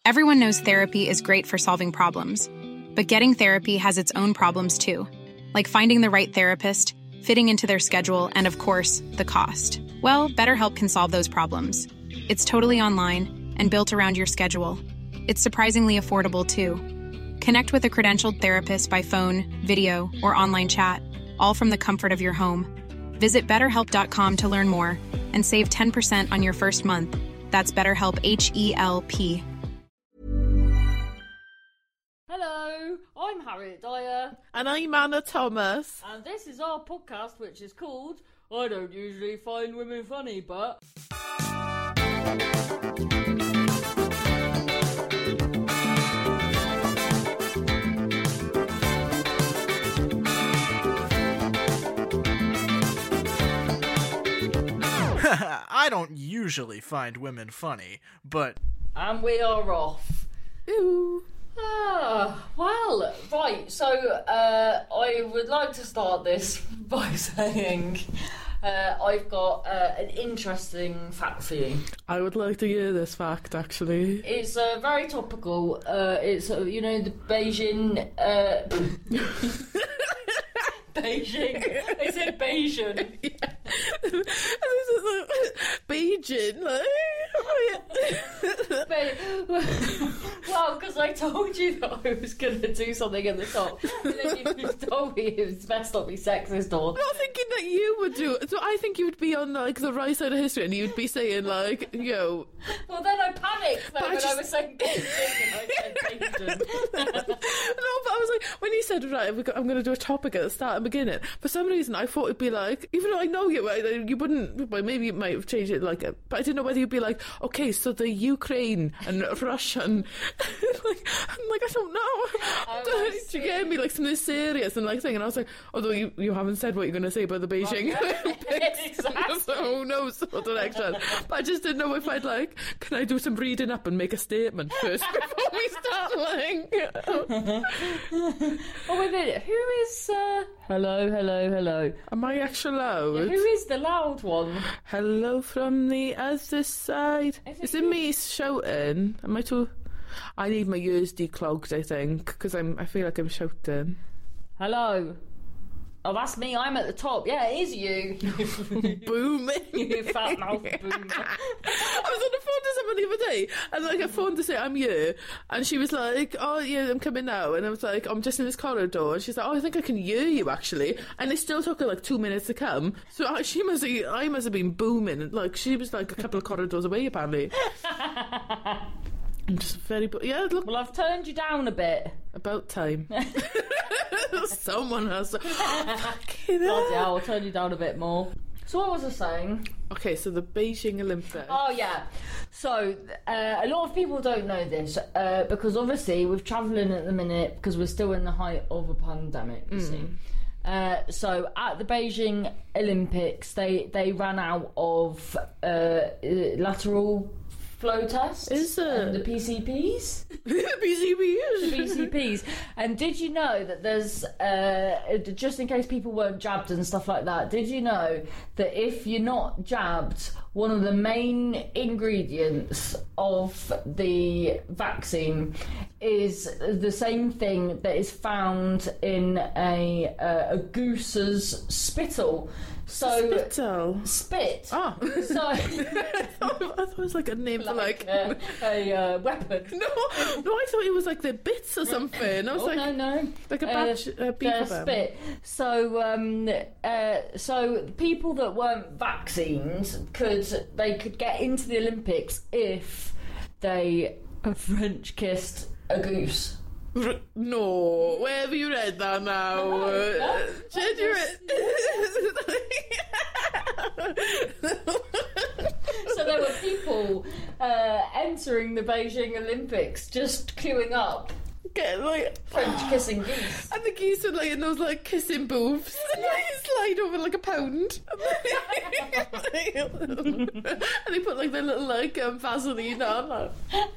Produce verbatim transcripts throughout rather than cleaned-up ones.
Everyone knows therapy is great for solving problems, but getting therapy has its own problems too, like finding the right therapist, fitting into their schedule, and of course, the cost. Well, BetterHelp can solve those problems. It's totally online and built around your schedule. It's surprisingly affordable too. Connect with a credentialed therapist by phone, video, or online chat, all from the comfort of your home. Visit better help dot com to learn more and save ten percent on your first month. That's BetterHelp, H E L P. Hello, I'm Harriet Dyer. And I'm Anna Thomas. And this is our podcast, which is called I Don't Usually Find Women Funny, but... I don't usually find women funny, but... And we are off. Ooh. Ah, well, right, so uh, I would like to start this by saying uh, I've got uh, an interesting fact for you. I would like to hear this fact, actually. It's uh, very topical. Uh, it's, uh, you know, the Beijing... Uh, Beijing. I said Beijing. Yeah. Beijing, like... Be- well, because I told you that I was going to do something at the top, and then you just told me it was best not be sexist or... I'm not thinking that you would do it. So I think you would be on, like, the right side of history, and you'd be saying, like, yo... Well, then I panicked then I when just... I was saying Beijing, and I said Beijing. No, but I was like, when you said, right, we got, I'm going to do a topic at the start and beginning, for some reason I thought it'd be like, even though I know you, you wouldn't, well, maybe you might have changed it, like, but I didn't know whether you'd be like, okay, so the Ukraine and Russian, like, I'm like, I don't know. Oh, Do you get me, like, something serious and, like, thing, and I was like, although you, you haven't said what you're going to say about the Beijing Olympics, Exactly. so who knows what direction, but I just didn't know if I'd, like, can I do some reading up and make a statement first before we start, like... Oh, wait a minute, who is, uh... Hello, hello, hello. Am I extra loud? Who is the loud one? Hello from the other side. Is it Is it you? me shouting? Am I too... I need my ears declogged, I think, because I'm. I feel like I'm shouting. Hello. Oh, that's me. I'm at the top. Yeah, it is you. Booming. You fat mouth boomer. I was on the phone to someone the other day, and like I phoned to say I'm you, and she was like, "Oh yeah, I'm coming now," and I was like, "I'm just in this corridor," and she's like, "Oh, I think I can hear you actually," and it still took her like two minutes to come, so I, she must have, I must have been booming, like she was like a couple of corridors away apparently. I'm just very, bo- yeah. Look, Well, I've turned you down a bit. about time. Someone has to. Fucking Bloody hell. hell, I'll turn you down a bit more. So what was I saying? Okay, so the Beijing Olympics. Oh, yeah. So, uh, a lot of people don't know this, uh, because obviously we're travelling at the minute because we're still in the height of a pandemic, you see. Uh, so at the Beijing Olympics, they, they ran out of uh, lateral flow tests. Is it? And the P C Ps. B C B The P C Ps. And did you know that there's, uh, just in case people weren't jabbed and stuff like that, did you know that if you're not jabbed, one of the main ingredients of the vaccine is the same thing that is found in a, uh, a goose's spittle. So Spittle. spit. Oh. So I thought it was like a name for like. uh, a uh, weapon. No, no, I thought it was like the bits or something. I was Oh, like, no, no. like a Uh, batch, uh, beef their of them. spit. So, um, uh, so people that weren't vaccines could they could get into the Olympics if they French kissed a goose. R- No, where have you read that now? No, Uh, no, Did you read? So there were people uh, entering the Beijing Olympics just queuing up Get like. French kissing geese. And the geese were like in those like kissing booths, and they slide over like a pound. And they put like their little like um, Vaseline on, like,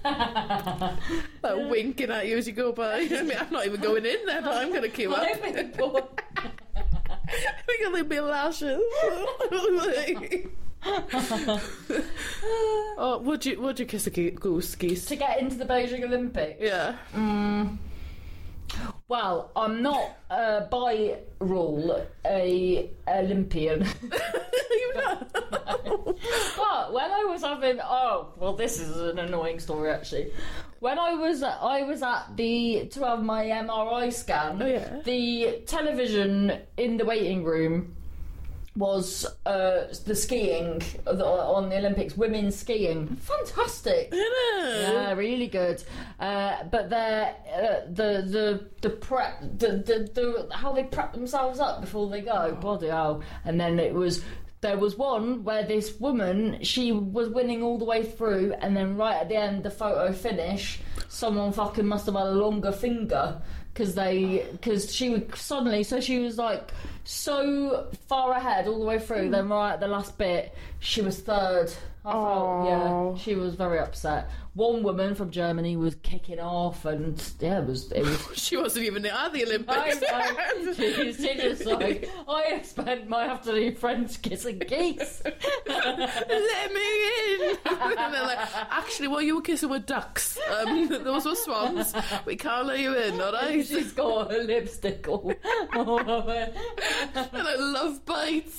like winking at you as you go by. I mean, I'm not even going in there, but I'm gonna queue up. I think poor- I think I'll leave me lashes. Like, Oh, would you would you kiss a ge- goose, geese? To get into the Beijing Olympics? Yeah. Mm. Well, I'm not, uh, by rule, a Olympian. You know. But when I was having, oh, well, this is an annoying story actually. When I was, I was at the to have my M R I scan. Oh, yeah. The television in the waiting room was uh, the skiing on the Olympics, women's skiing. Fantastic. Yeah, really good. Uh, but the uh, the the the prep, the, the the how they prep themselves up before they go. Bloody hell! And then it was. There was one where this woman, she was winning all the way through, and then right at the end, the photo finish, someone fucking must have had a longer finger because they, because she would suddenly, so she was like so far ahead all the way through. Then right at the last bit, she was third. I felt, yeah, she was very upset. One woman from Germany was kicking off, and yeah, it was. It was She wasn't even at the Olympics. I know. She, she just like, I spent my afternoon French kissing geese. Let me in. And they're like, actually, what you were kissing were ducks. Um, those were swans. We can't let you in, all right? She's got her lipstick all, all over. And I love bites.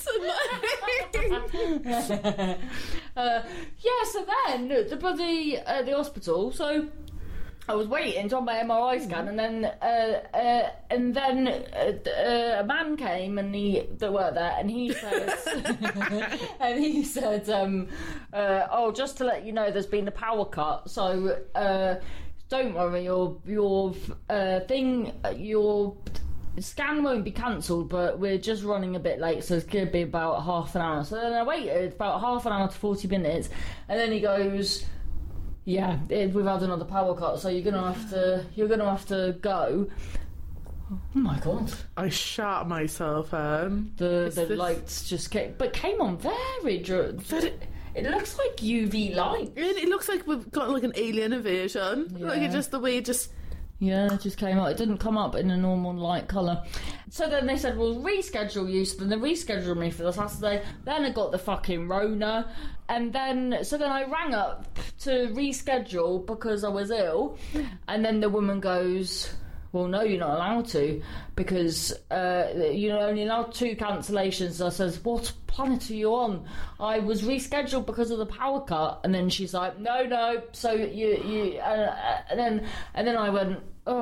uh, yeah, so then the bloody uh, the hospital. So I was waiting to have my M R I scan, and then uh, uh, and then uh, uh, a man came and he that worked there, and he says, and he said, um, uh, "Oh, just to let you know, there's been a power cut, so uh, don't worry, your your uh, thing, your." scan won't be cancelled, but we're just running a bit late, so it's going to be about half an hour. So then I waited about half an hour to forty minutes, and then he goes, yeah, it, we've had another power cut, so you're going to have to you're going to have to go. Oh my god. I shot myself, um. The, the this... lights just came, but came on very... Dr- it, it looks like U V light. It, it looks like we've got like an alien invasion. Yeah. Like it just, the way it just... Yeah, it just came up. It didn't come up in a normal light colour. So then they said, we'll reschedule you. So then they rescheduled me for the Saturday. Then I got the fucking Rona. And then, so then I rang up to reschedule because I was ill. And then the woman goes, well, no, you're not allowed to because uh, you're only allowed two cancellations. I says, what planet are you on? I was rescheduled because of the power cut. And then she's like, no, no. So you, you, uh, and then, and then I went,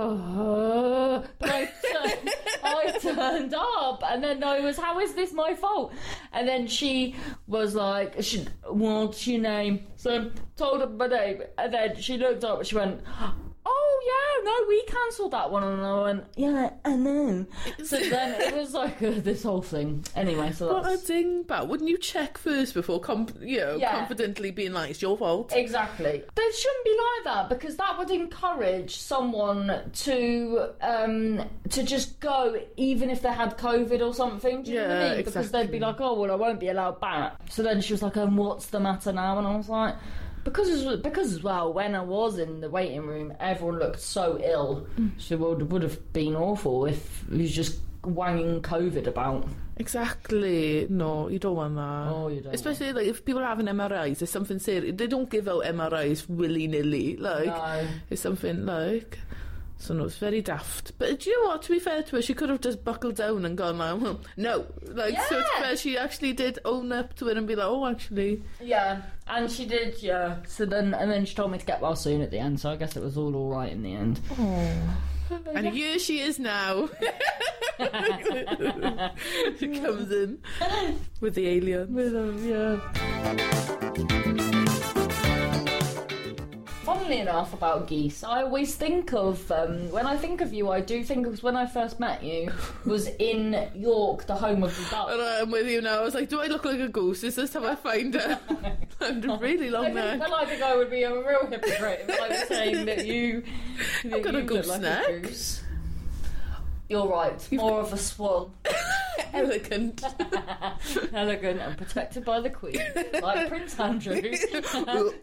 oh, but I turned, I turned up, and then I was, how is this my fault? And then she was like, she, what's your name? So I told her my name, and then she looked up and she went, oh yeah, no, we cancelled that one. And I went, yeah, I know. So then it was like uh, this whole thing. Anyway, so that's... What a dingbat. Wouldn't you check first before, comp- you know, Yeah. confidently being like, it's your fault? Exactly. They shouldn't be like that, because that would encourage someone to um, to just go even if they had COVID or something. Do you know what I Yeah, mean? Because exactly. they'd be like, oh, well, I won't be allowed back. So then she was like, um, what's the matter now? And I was like... Because, because as well, when I was in the waiting room, everyone looked so ill. So it would, would have been awful if he was just wanging COVID about. Exactly. No, you don't want that. Oh, you don't. Especially like if people are having M R Is, there's something serious. They don't give out M R Is willy nilly. Like No. it's something like. So no, it's very daft. But do you know what? To be fair to her, she could have just buckled down and gone like, well, no. Like so, it's Yeah. fair. She actually did own up to it and be like, oh, actually. Yeah, and she did, yeah. So then, and then she told me to get well soon at the end, so I guess it was all alright in the end. And here she is now. She comes in with the alien. With him, yeah. Funnily enough, about geese, I always think of, um, when I think of you, I do think of when I first met you, was in York, the home of the duck. And I'm with you now. I was like, do I look like a goose? Is this how I find her? I'm really I long think, neck. well, I think I would be a real hypocrite if I was saying that you... that I've got you a goose look like neck. A goose. You're right, more of a swan. Elegant. Elegant and protected by the Queen, like Prince Andrew.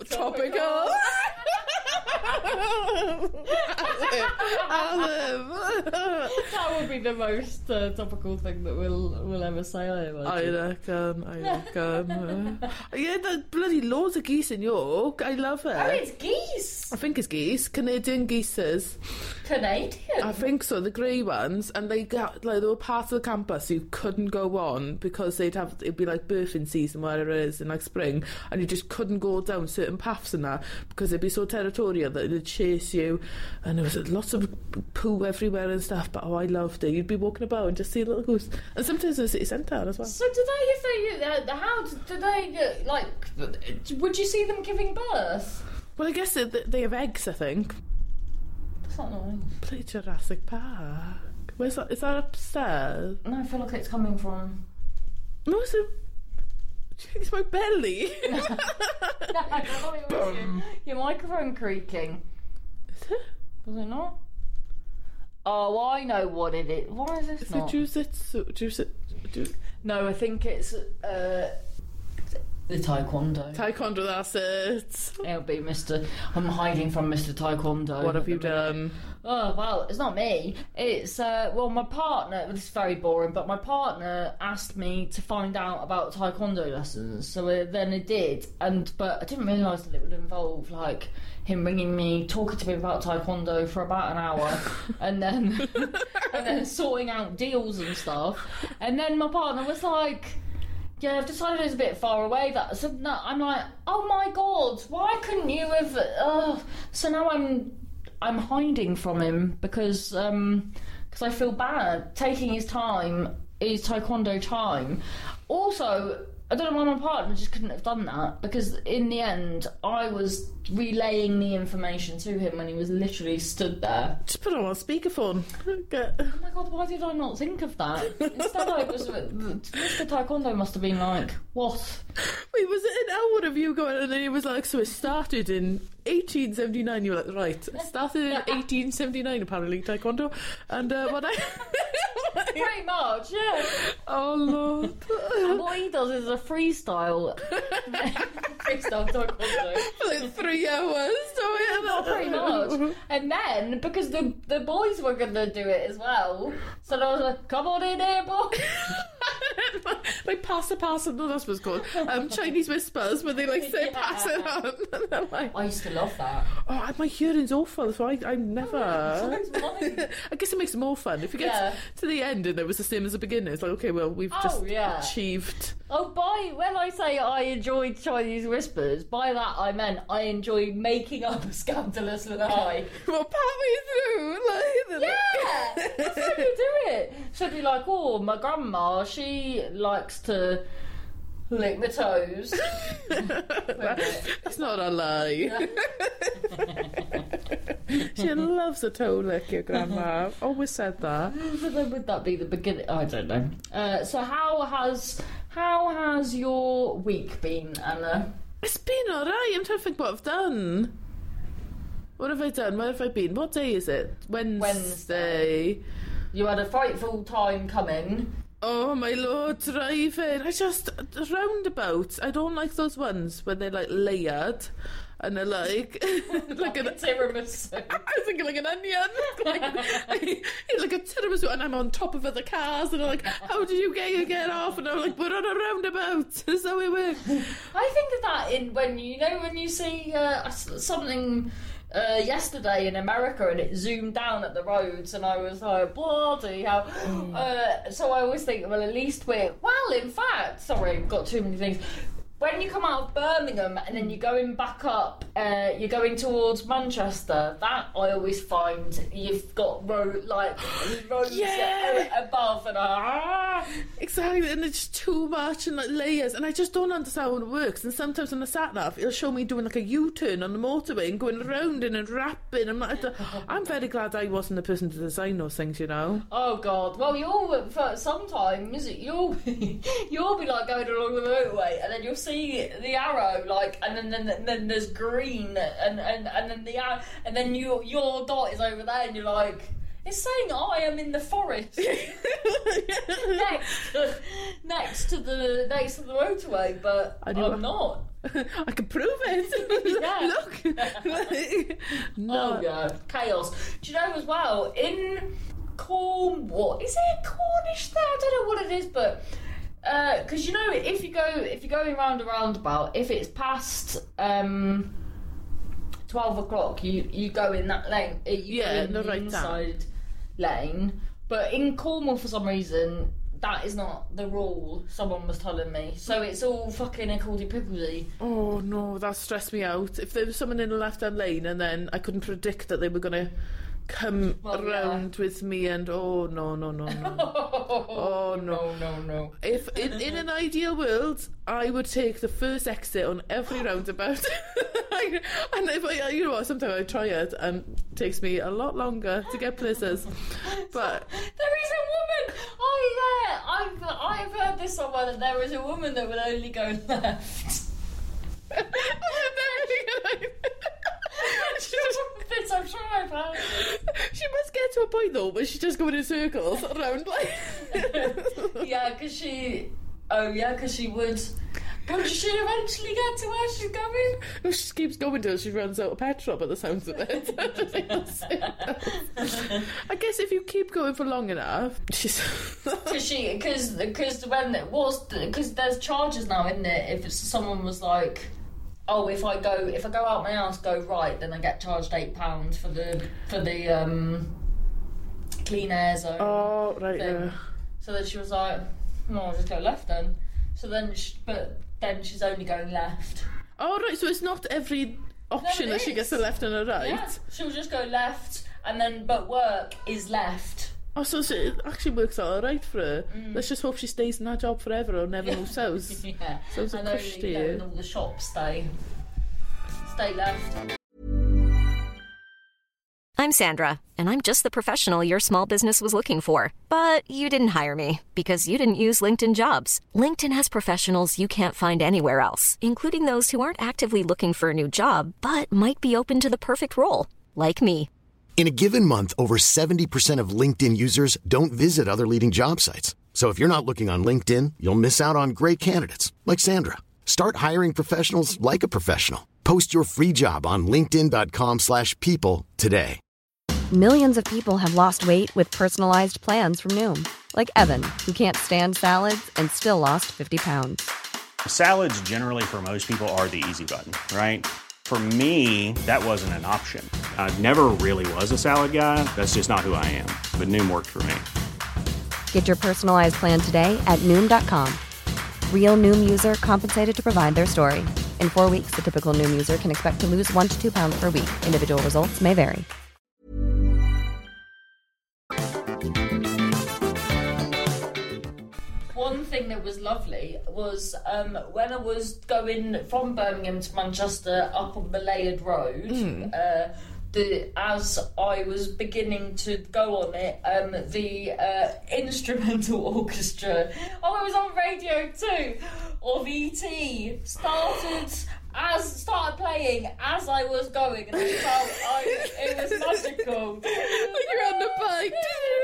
Topical. Olive. That would be the most uh, topical thing that we'll we'll ever say, I imagine. I reckon, I reckon. uh, yeah, there's bloody loads of geese in York. I love it. Oh, it's geese. I think it's geese, Canadian geeses. Canadian. I think so, the grey ones, and they got like they were part of the campus you couldn't go on because they'd have it'd be like birthing season where it is in like spring, and you just couldn't go down certain paths and that because they'd be so territorial that they'd chase you, and there was lots of poo everywhere and stuff. But oh, I loved it. You'd be walking about and just see a little goose, and sometimes in the city centre as well. So do they? If they, uh, how do they uh, like? Would you see them giving birth? Well, I guess they, they have eggs. I think. That's not nice. Play Jurassic Park. Where's that? Is that upstairs? No, I feel like it's coming from. No, it's a. It's my belly. No, I thought it was your, your microphone creaking. Is it? Was it not? Oh, I know what it is. Why is this Is not? it Jujitsu? Jujitsu? Ju- No, I think it's uh, the Taekwondo. Taekwondo, that's it. It'll be Mister I'm hiding from Mister Taekwondo. What have you at the minute. done? Oh, well, it's not me. It's, uh, well, my partner, this is very boring, but my partner asked me to find out about Taekwondo lessons. So uh, then it did. And, but I didn't realise that it would involve, like, him ringing me, talking to me about Taekwondo for about an hour, and then, and then sorting out deals and stuff. And then my partner was like, yeah, I've decided it's a bit far away. That so no, I'm like, oh my god, why couldn't you have? Uh, so now I'm I'm hiding from him because um because I feel bad taking his time, his Taekwondo time. Also, I don't know why my partner just couldn't have done that, because in the end I was relaying the information to him when he was literally stood there. Just put it on speakerphone. Okay. Oh my god, why did I not think of that? Instead I was... Mister Taekwondo must have been like, what? Wait, was it an hour of you going, and then he was like, so it started in eighteen seventy-nine. You were like, right, it started in eighteen seventy-nine, apparently, Taekwondo. And uh, what I... Pretty much, yeah. Oh, Lord. And what he does is a freestyle. freestyle Taekwondo. For like three hours. So Well, pretty much. And then, because the the boys were going to do it as well, so I was like, come on in here, boy. Like pass it, pass it. No, that's what it's called. Um, Chinese whispers, where they like say Yeah. pass it on. And I'm like, I used to love that. oh, my hearing's awful, so I, I never. So it's mine. I guess it makes it more fun. If you get Yeah. to the end and it was the same as the beginning, it's like, okay, well, we've Oh, just yeah. achieved. Oh, by when I say I enjoyed Chinese whispers, by that I meant I enjoyed making up a scandalous lie. Well, pat me through. Like, Yeah, that's how you do it. She'd be like, oh, my grandma, she likes to lick my toes. That's not a lie. She loves a toe lick, your grandma. Always said that. But then would that be the beginning? I don't know. Uh, so how has how has your week been, Anna? It's been alright. I'm trying to think what I've done. What have I done? Where have I been? What day is it? Wednesday. Wednesday. You had a frightful time coming. Oh my lord, driving. I just roundabouts. I don't like those ones where they're like layered and they're like like an tiramisu. I was thinking like an onion, like, like a tiramisu, and I'm on top of other cars, and I'm like, how did you get you get off? And I'm like, we're on a roundabout. That's how it works. I think of that in when you know when you see uh, something. Uh, yesterday in America, and it zoomed down at the roads, and I was like, bloody hell. Mm. Uh, so I always think, well, at least we're, well, in fact, sorry, I've got too many things. When you come out of Birmingham and then you're going back up, uh, you're going towards Manchester, that I always find you've got road, like, roads Yeah. above, and ah. Exactly, and it's too much and like layers, and I just don't understand how it works. And sometimes on the sat nav, it'll show me doing like a U-turn on the motorway and going around and rapping. I'm like, I'm very glad I wasn't the person to design those things, you know. Oh God! Well, you'll for sometimes you'll you'll be like going along the motorway, and then you'll see the arrow, like, and then then, and then there's green, and, and, and then the arrow, and then your your dot is over there, and you're like, it's saying I am in the forest next, to, next to the next to the motorway, but I do- I'm not. I can prove it. Yeah. Look. No. Oh yeah, chaos. Do you know as well in Corn, what is it? Cornish there? I don't know what it is, but because uh, you know, if you go, if you're going round a roundabout, if it's past um, twelve o'clock, you you go in that lane. You Yeah, go in no, the right inside lane. But in Cornwall, for some reason, that is not the rule. Someone was telling me, so it's all fucking hickledy pickledy. Oh no, that stressed me out. If there was someone in the left-hand lane and then I couldn't predict that they were going to come Well, around yeah. with me, and oh no no no no oh no no no no. if in, in an ideal world I would take the first exit on every roundabout. And if I, you know what, sometimes I try it and it takes me a lot longer to get places, but There is a woman. Oh yeah, I've I've heard this somewhere that there is a woman that will only go left. This I'm sure I've heard. she must get to a point though where she's just going in circles around like Yeah, because she. Oh yeah, because she would. Won't she eventually get to where she's going? she just keeps going till she runs out of petrol by the sounds of it. I guess if you keep going for long enough, she's Because she, because because when it was, because there's charges now, isn't it? If it's, someone was like, oh, if I go, if I go out my house, go right, then I get charged eight pounds for the for the um, clean air zone. oh right thing. yeah. So then she was like, no, I'll just go left then. So then, she, but then she's only going left. Oh right, so it's not every option No, it that she is. gets a left and a right. Yeah, she'll just go left, and then but work is left. Oh, so so it actually works out alright for her. Mm. Let's just hope she stays in that job forever or never moves house. Yeah, Sounds a and cush to only you. letting all the shops stay stay left. I'm Sandra, and I'm just the professional your small business was looking for. But you didn't hire me because you didn't use LinkedIn Jobs. LinkedIn has professionals you can't find anywhere else, including those who aren't actively looking for a new job, but might be open to the perfect role, like me. In a given month, over seventy percent of LinkedIn users don't visit other leading job sites. So if you're not looking on LinkedIn, you'll miss out on great candidates like Sandra. Start hiring professionals like a professional. Post your free job on linkedin dot com slash people today. Millions of people have lost weight with personalized plans from Noom. Like Evan, who can't stand salads and still lost fifty pounds. Salads generally for most people are the easy button, right? For me, that wasn't an option. I never really was a salad guy. That's just not who I am. But Noom worked for me. Get your personalized plan today at Noom dot com. Real Noom user compensated to provide their story. In four weeks, the typical Noom user can expect to lose one to two pounds per week. Individual results may vary. One thing that was lovely was um, when I was going from Birmingham to Manchester up on Balliard Road. Mm. Uh, the as I was beginning to go on it, um, the uh, instrumental orchestra. Oh, it was on Radio Two of E T started as started playing as I was going, and I felt I, it was magical. Like you're on the bike.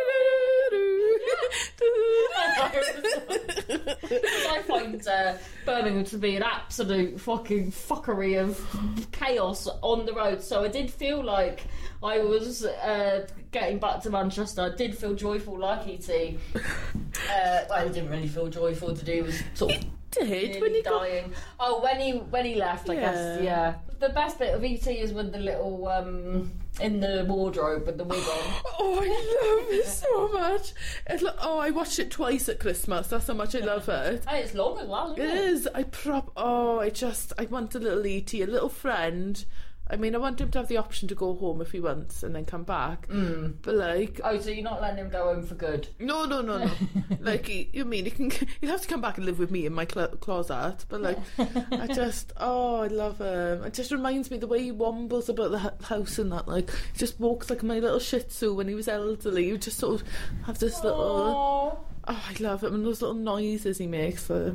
I find uh, Birmingham to be an absolute fucking fuckery of chaos on the road, so I did feel like I was uh, getting back to Manchester. I did feel joyful like E T. Uh, well, I didn't really feel joyful to do was sort of Did when he got dying. Oh, when he when he left, I Yeah. guess. Yeah. The best bit of E T is with the little um in the wardrobe with the wig on. Oh, I love it so much. It's like, oh, I watched it twice at Christmas. That's how much I love it. Hey, it's long as well, isn't It it? is. I prop. Oh, I just. I want a little E T, a little friend. I mean, I want him to have the option to go home if he wants and then come back. Mm. But like, Oh, so you're not letting him go home for good? no, no, no, no. Like, he, you mean he can? He'll have to come back and live with me in my cl- closet. But like, I just. Oh, I love him. It just reminds me the way he wombles about the h- house and that. Like, he just walks like my little Shih Tzu when he was elderly. He would just sort of have this little. Oh. Oh, I love it. And those little noises he makes. Uh,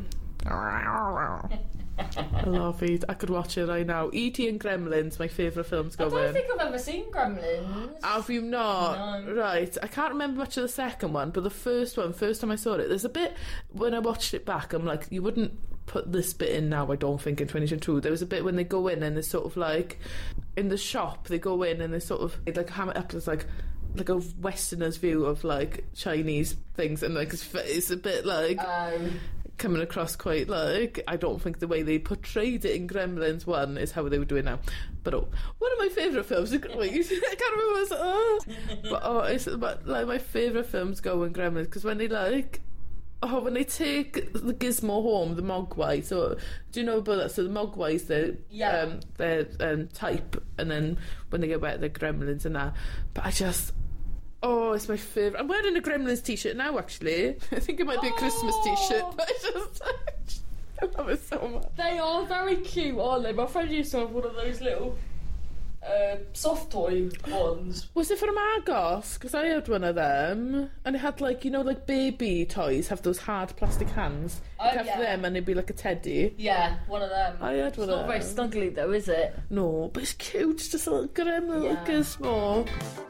I love it. I could watch it right now. E T and Gremlins, my favourite films I going. don't think I've ever seen Gremlins. Have you not? No. Right. I can't remember much of the second one, but the first one, first time I saw it, there's a bit, when I watched it back, I'm like, you wouldn't put this bit in now, I don't think, in twenty twenty-two. There was a bit when they go in and they're sort of like, in the shop, they go in and they sort of, they like ham it up, there's like, like a Westerner's view of like Chinese things, and like it's, it's a bit like Um, coming across quite like, I don't think the way they portrayed it in Gremlins one is how they would do it now. But oh, one of my favourite films, I can't remember what it was, oh, but oh, it's but like my favourite films go in Gremlins, because when they like, oh, when they take the Gizmo home, the Mogwai, so do you know about that? So the Mogwais, they're, Yeah. um, they're um, type, and then when they get wet, they're Gremlins and that. But I just, oh, it's my favourite. I'm wearing a Gremlins t-shirt now, actually. I think it might be a Christmas t-shirt, but I just, I love it so much. They are very cute, aren't they? My friend used to have one of those little uh, soft toy ones. Was it from Argos? Because I had one of them, and it had like, you know, like baby toys have those hard plastic hands. Oh, You'd have yeah. them, and it'd be like a teddy. Yeah, one of them. I had one It's of not very them. snuggly though, is it? No, but it's cute. It's just a little gremlin, little Yeah. Gizmo.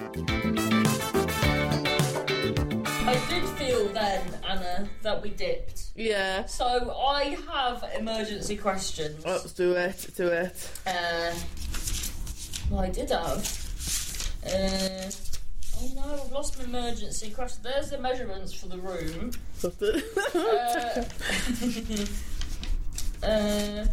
I did feel then, Anna, that we dipped. Yeah. So I have emergency questions. Oh, let's do it. Do it. Uh, well, I did have. Uh, oh no, I've lost my emergency question. There's the measurements for the room. Stop it. Uh, uh,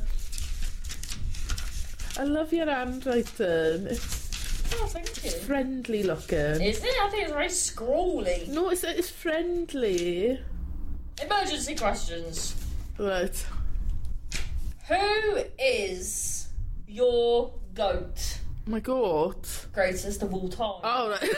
I love your handwriting. It's oh, thank you. friendly looking. Is it? I think it's very scrawly. No, it's it's friendly. Emergency questions. Right. Who is your goat? My goat. Greatest of all time. Oh, right.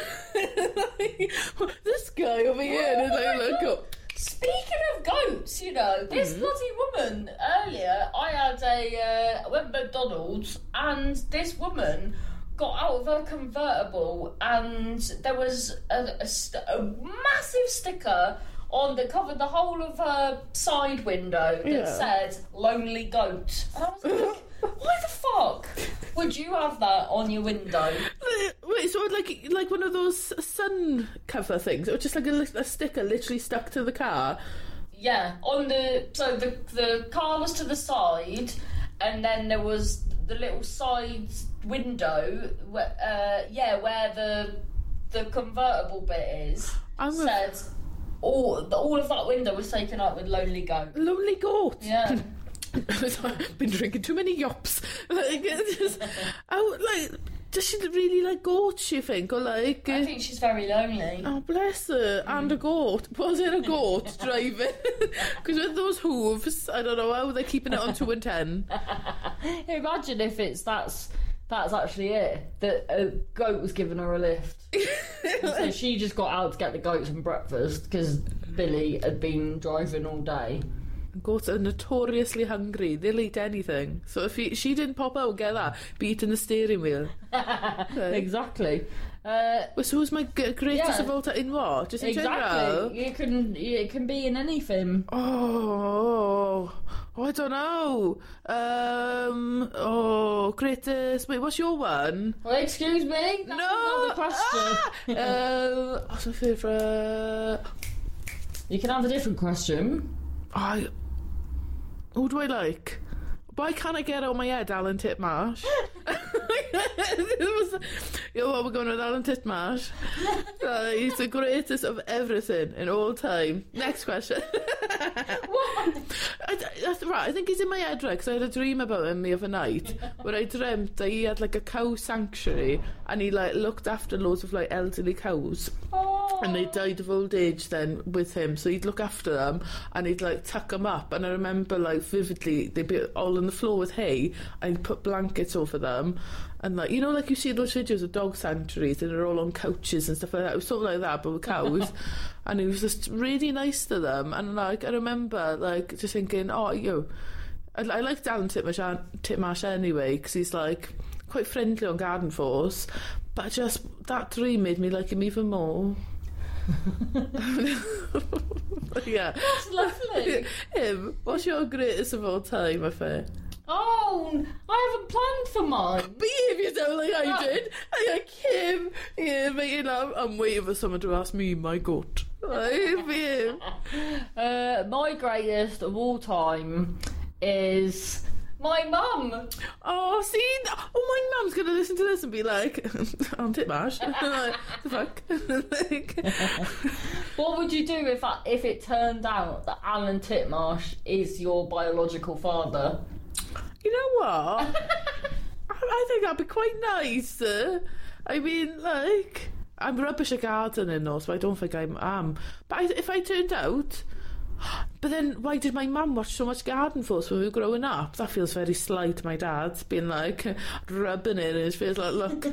This guy over here is like, look up. Speaking of goats, you know, this bloody woman earlier, I had a, uh, I went to McDonald's, and this woman got out of her convertible, and there was a, a, st- a massive sticker on that covered the whole of her side window that Yeah. said "Lonely Goat," and I was like, why the fuck would you have that on your window? Wait, so like like one of those sun cover things, or just like a, li- a sticker literally stuck to the car? Yeah, on the so the the car was to the side, and then there was the little side window, where, uh, yeah, where the the convertible bit is. I'm a- said all the, all of that window was taken up with "Lonely Goat." Lonely goat. Yeah. I've been drinking too many yops. Like, it's just, oh, like, does she really like goats, you think? Or like, I uh, think she's very lonely. oh, bless her, and a goat. Was it a goat driving? Because with those hooves, I don't know how they're keeping it on two and ten. Imagine if it's that's that's actually it. That a goat was giving her a lift. So she just got out to get the goat some breakfast because Billy had been driving all day. Goats are notoriously hungry. They'll eat anything. So if he, she didn't pop out and get that, be eating the steering wheel. Okay. Exactly. Uh, Well, so who's my g- greatest Yeah. of all time? In what? Just in general? exactly. You can it can be in anything. Oh, oh, I don't know. Um, oh, greatest. Wait, what's your one? Well, excuse me. That's No. another question. Ah! um, what's my favourite? You can have a different question. I. Who do I like? Why can't I get out of my head Alan Titmarsh? It was, you know what, we're going with Alan Titmarsh. Uh, he's the greatest of everything in all time. Next question. What? I, that's right, I think he's in my head, right, because I had a dream about him the other night where I dreamt that he had like a cow sanctuary and he like looked after loads of like elderly cows. Oh. And they died of old age then with him, so he'd look after them and he'd like tuck them up. And I remember like vividly, they'd be all on the floor with hay and he'd put blankets over them. And like, you know, like you see those videos of dog sanctuaries and they're all on couches and stuff like that. It was something like that, but with cows. And he was just really nice to them. And like, I remember like just thinking, oh, you, I, I liked Alan Titmarsh, Titmarsh anyway, because he's like quite friendly on Garden Force. But just that dream made me like him even more. Yeah. That's lovely. Him. What's your greatest of all time, I think? Oh, I haven't planned for mine. Behave yourself like I No. did. I like him. Yeah, but you know, I'm waiting for someone to ask me my goat. Like, behave. Uh, my greatest of all time is My mum. Oh, see? Oh, my mum's going to listen to this and be like, I'm Titmarsh. Like, the fuck? Like, what would you do if I, if it turned out that Alan Titmarsh is your biological father? you know what? I, I think that'd be quite nice. Uh, I mean, like, I'm rubbish at gardening, though, so I don't think I am. But I, if I turned out... But then, why did my mum watch so much Garden Force when we were growing up? That feels very slight to my dad, being like, rubbing it in his face, like, look.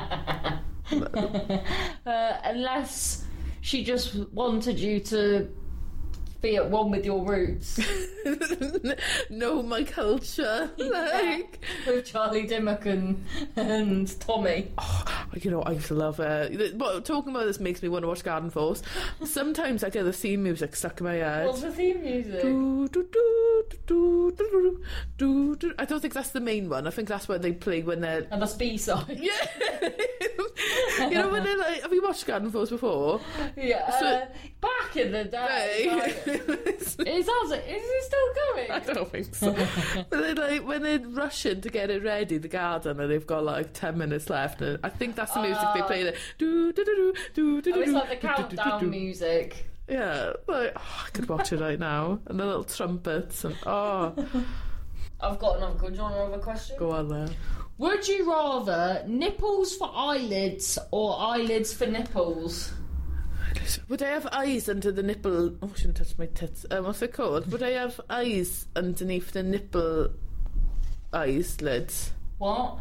uh, unless she just wanted you to be at one with your roots. Know my culture. Like, yeah, with Charlie Dimmock and, and Tommy. Oh, you know, I used to love it. But talking about this makes me want to watch Garden Force. Sometimes I get the theme music stuck in my head. What's the theme music? Do, do, do, do, do, do, do. I don't think that's the main one. I think that's what they play when they're... And that's B-side. Yeah. You know, when they're like... Have you watched Garden Force before? Yeah. So, uh, back in the day. Right. Is, that, is it still going? I don't think so. But then, like, when they're rushing to get it ready, the garden, and they've got like ten minutes left, and I think that's the music uh, they play. There. Do do do do do do. Oh, it's like the countdown music. Yeah, like oh, I could watch it right now, and the little trumpets, and oh. I've got another good. Do you want another question? Go on then. Would you rather nipples for eyelids or eyelids for nipples? Would I have eyes under the nipple? Oh, I shouldn't touch my tits. Um, what's it called? Would I have eyes underneath the nipple eyes lids? What?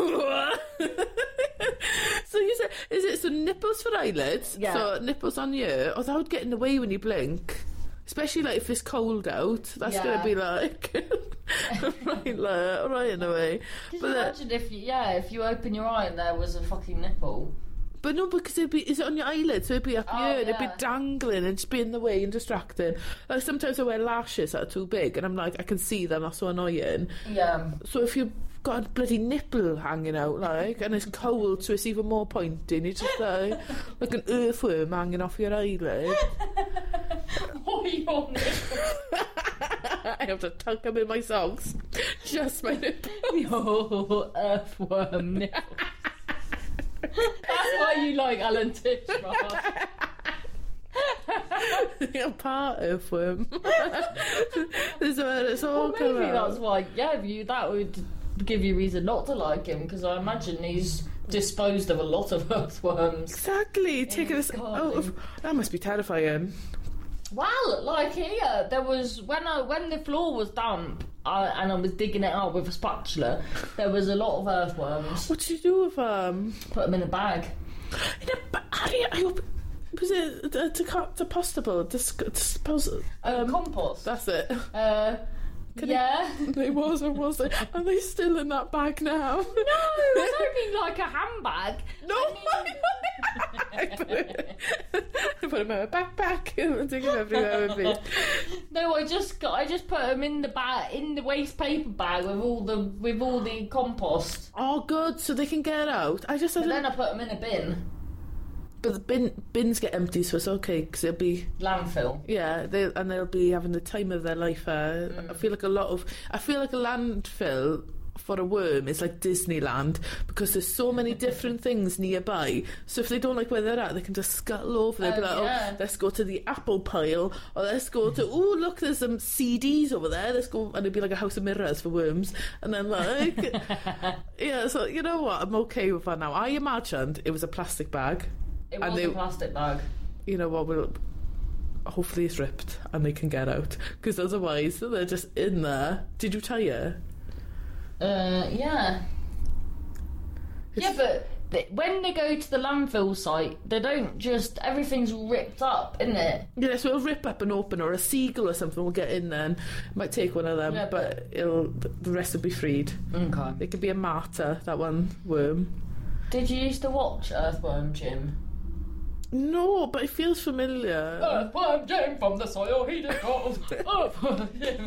So you said, is it so nipples for eyelids? Yeah. So nipples on you? Oh, that would get in the way when you blink. Especially like if it's cold out. That's yeah. going to be like... right, like, right in the way. Could but you uh, imagine if you, yeah, if you open your eye and there was a fucking nipple? But no, because it'd be, is it on your eyelid? So it'd be up oh, here, and yeah. it'd be dangling and just be in the way and distracting. Like sometimes I wear lashes that are too big, and I'm like, I can see them, that's so annoying. Yeah. So if you've got a bloody nipple hanging out, like, and it's cold, so it's even more pointing, it's just like, like an earthworm hanging off your eyelid. What are your nipples? I have to tuck them in my socks. Just my nipples. Your earthworm nipple. That's why you like Alan Titchmarsh. A part earthworm. This is where it's all Well, come maybe out. that's why. Yeah, you, that would give you reason not to like him, because I imagine he's disposed of a lot of earthworms. Exactly. Taking his this. garden. Oh, that must be terrifying. Well, like here, there was when I when the floor was damp uh, and I was digging it out with a spatula, there was a lot of earthworms. What did you do with um? Put them in a bag. In a ba- I, I hope. Was it uh, to to postable? Disposal? Um, compost. That's it. Uh, yeah. It was, or was it? Are they still in that bag now? No, I don't mean like a handbag. No. I mean... I put it, I put them in my backpack and take them everywhere with me. No, I just got, I just put them in the bag, in the waste paper bag with all the with all the compost. Oh, good, so they can get out. I just. And I then I put them in a bin. But the bin bins get empty, so it's okay because it'll be landfill. Yeah, they and they'll be having the time of their life. Uh, mm. I feel like a lot of. I feel like a landfill for a worm is like Disneyland because there's so many different things nearby. So if they don't like where they're at, they can just scuttle over. They'll um, be like, yeah. "Oh, let's go to the apple pile," or "Let's go to oh look, there's some C Ds over there. Let's go," and it'd be like a house of mirrors for worms. And then like, yeah. So you know what? I'm okay with that now. I imagined it was a plastic bag. It was and they, a plastic bag. You know what? We'll hopefully it's ripped and they can get out because otherwise they're just in there. Did you tie it? Uh, yeah. It's... Yeah, but they, when they go to the landfill site, they don't just everything's ripped up, isn't it? Yeah, so it'll rip up and open, or a seagull or something will get in there. And might take one of them, yeah, but, but it'll the rest will be freed. Okay. It could be a martyr, that one worm. Did you used to watch Earthworm Jim? No, but it feels familiar. Earthworm Jim from the soil he did called Earthworm Jim.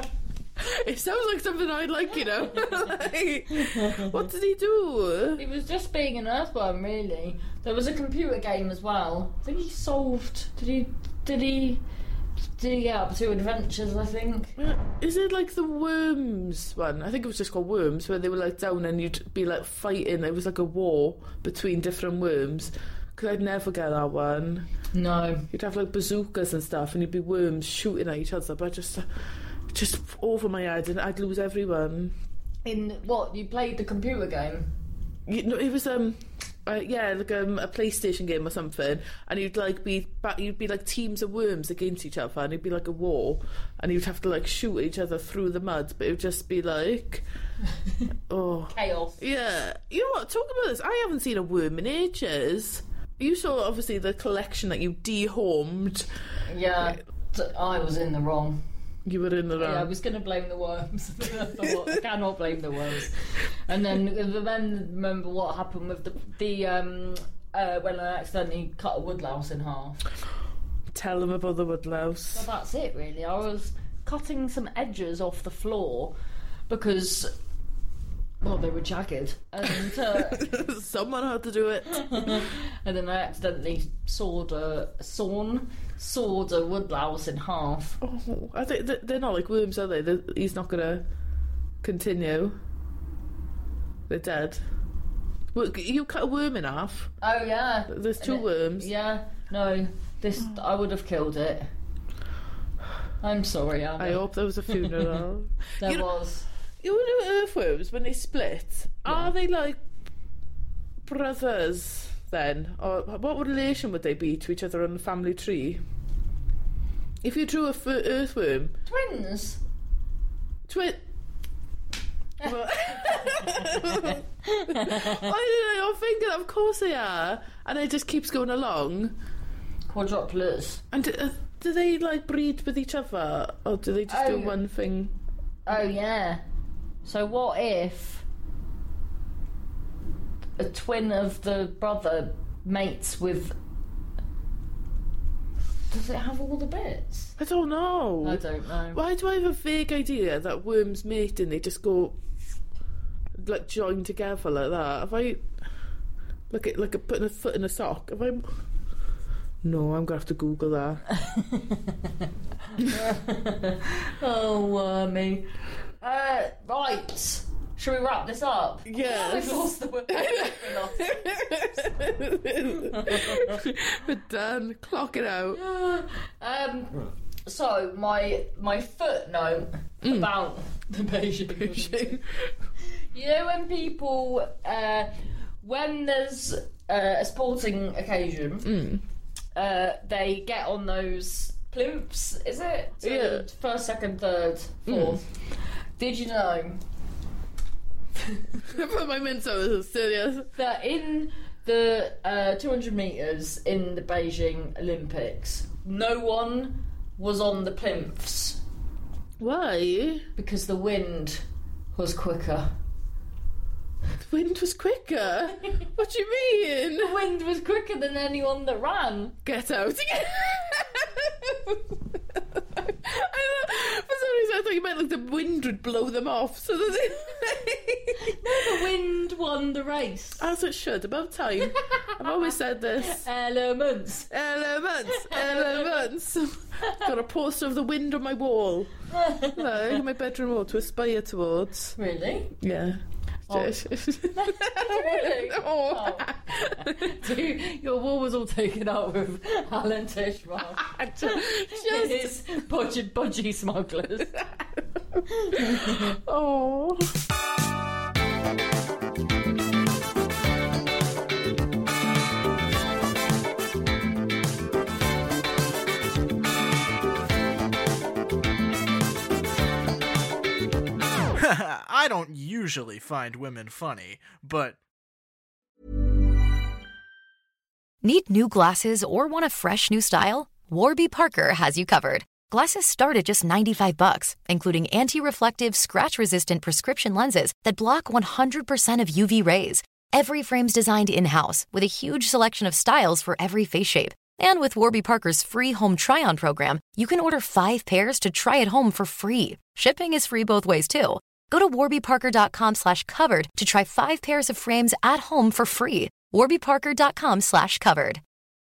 It sounds like something I'd like, you know. Like, what did he do? He was just being an earthworm, really. There was a computer game as well. I think he solved. Did he? Did he do you get up to adventures, I think. Is it like the Worms one? I think it was just called Worms, where they were like down and you'd be like fighting. It was like a war between different worms. Because I'd never get that one. No. You'd have like bazookas and stuff, and you'd be worms shooting at each other, but just, just over my head, and I'd lose everyone. In what? You played the computer game? You know, it was um. Uh, yeah, like um, a PlayStation game or something, and you'd like be, you'd be like teams of worms against each other, and it'd be like a war, and you'd have to like shoot each other through the mud, but it would just be like, oh, chaos. Yeah, you know what? Talking about this, I haven't seen a worm in ages. You saw obviously the collection that you dehomed. Yeah, I was in the wrong. You were in the wrong. Yeah, I was going to blame the worms. I thought, I cannot blame the worms. And then, then remember what happened with the the um uh, when I accidentally cut a woodlouse in half. Tell them about the woodlouse. Well, that's it, really. I was cutting some edges off the floor because, well, they were jagged, and uh, someone had to do it. And then I accidentally sawed a sawn. sawed a woodlouse in half. Oh, I think they're not like worms, are they? They're, he's not going to continue. They're dead. You cut a worm in half. Oh yeah. There's two it, worms. Yeah. No, this I would have killed it. I'm sorry, Anna. I hope there was a funeral. There you was. Know, you know earthworms, when they split, yeah. Are they like brothers then? Or what relation would they be to each other on the family tree? If you drew a f- earthworm... Twins? Twin... Well, why did I not think that? Of course they are. And it just keeps going along. Quadruplets. And do, uh, do they like breed with each other? Or do they just oh, do one thing? Oh yeah. So what if a twin of the brother mates with... Does it have all the bits? I don't know. I don't know. Why do I have a vague idea that worms mate and they just go like join together like that? Have I like it like a, putting a foot in a sock? Have I? No, I'm gonna have to Google that. Oh, wormy. Uh, right. Should we wrap this up? Yes. We've lost the word. We're done. Clock it out. Um. So my my footnote mm. about the Beijing. Beijing. You know when people, uh, when there's uh, a sporting occasion, mm. uh, they get on those plimps. Is it? So yeah. First, second, third, fourth. Mm. Did you know? Put my mints over serious. That in the uh, two hundred metres in the Beijing Olympics, no one was on the plimps. Why? Because the wind was quicker. The wind was quicker? What do you mean? The wind was quicker than anyone that ran. Get out again. I, for some reason I thought you meant like the wind would blow them off so that they... No, the wind won the race. As it should, about time. I've always said this. Elements. Elements. Elements. Got a poster of the wind on my wall. Like my bedroom wall to aspire towards. Really? Yeah. Oh. Really? Oh. Oh. Dude, your wall was all taken out with Alan Tishman. Just his budgie, budgie smugglers. Oh. I don't usually find women funny, but... Need new glasses or want a fresh new style? Warby Parker has you covered. Glasses start at just ninety-five bucks, including anti-reflective, scratch-resistant prescription lenses that block one hundred percent of U V rays. Every frame's designed in-house with a huge selection of styles for every face shape. And with Warby Parker's free home try-on program, you can order five pairs to try at home for free. Shipping is free both ways, too. Go to warbyparker.com slash covered to try five pairs of frames at home for free. warbyparker.com slash covered.